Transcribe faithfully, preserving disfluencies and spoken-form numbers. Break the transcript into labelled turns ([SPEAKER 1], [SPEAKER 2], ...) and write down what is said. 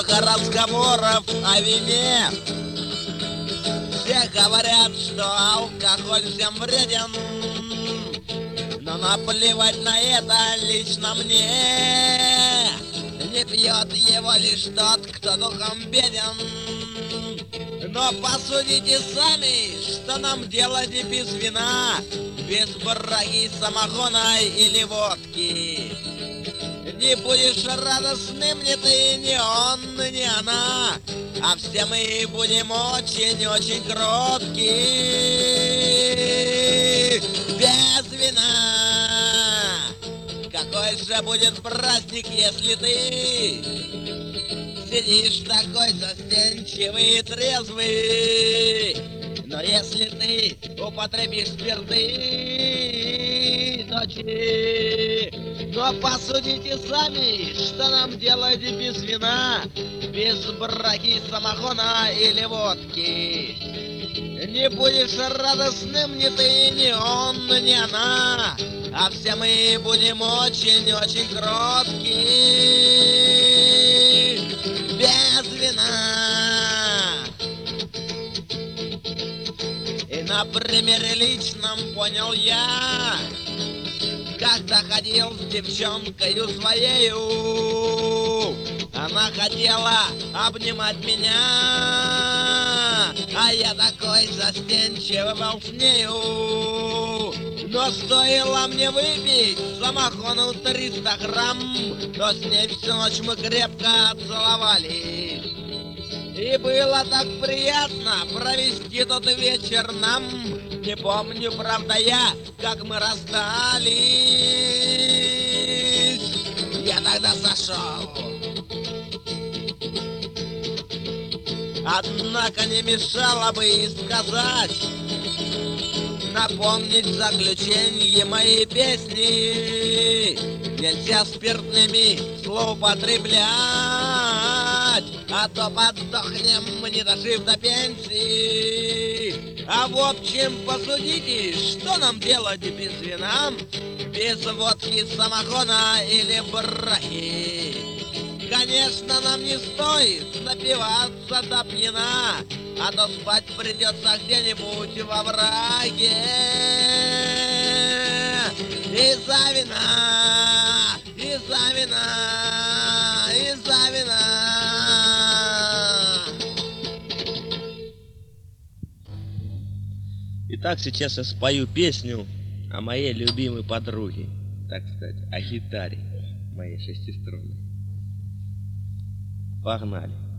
[SPEAKER 1] много разговоров о вине. Все говорят, что алкоголь всем вреден, но наплевать на это лично мне. Не пьет его лишь тот, кто духом беден. Но посудите сами, что нам делать без вина, без браги, самогона или водки. Не будешь радостным ни ты, ни он, ни она, а все мы будем очень-очень кроткие без вина. Какой же будет праздник, если ты сидишь такой застенчивый и трезвый? Но если ты употребишь спирты, ночи, но посудите сами, что нам делать без вина, без браги, самогона или водки. Не будешь радостным ни ты, ни он, ни она, а все мы будем очень-очень кроткие без вина. И на примере личном понял я, как-то ходил с девчонкою своею. Она хотела обнимать меня, а я такой застенчивый был с нею. Но стоило мне выпить самогону триста грамм, то с ней всю ночь мы крепко целовались. И было так приятно провести тот вечер нам. Не помню, правда, я, как мы расстались. Я тогда сошел. Однако не мешало бы и сказать, напомнить заключение моей песни. Нельзя спиртными злоупотреблять, а то подохнем, не дожив до пенсии. А в общем, посудите, что нам делать без вина, без водки, самогона или брахи. Конечно, нам не стоит напиваться до пьяна, а то спать придется где-нибудь во враге. Из-за вина, из-за вина, из-за вина. Итак, сейчас я спою песню о моей любимой подруге, так сказать, о гитаре моей шестиструнной. Погнали.